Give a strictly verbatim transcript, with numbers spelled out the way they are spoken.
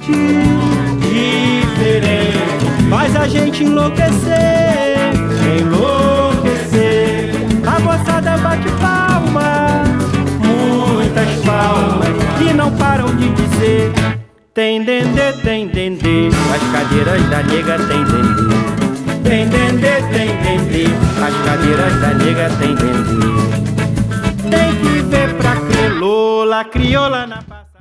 diferente, faz a gente enlouquecer, enlouquecer. A moçada bate palma, muitas palmas, que não param de dizer: tem dendê, tem dendê, as cadeiras da nega tem dendê. Tem dendê, tem dendê, as cadeiras da nega tem dendê. Tem que ver pra crer, Lola crioula na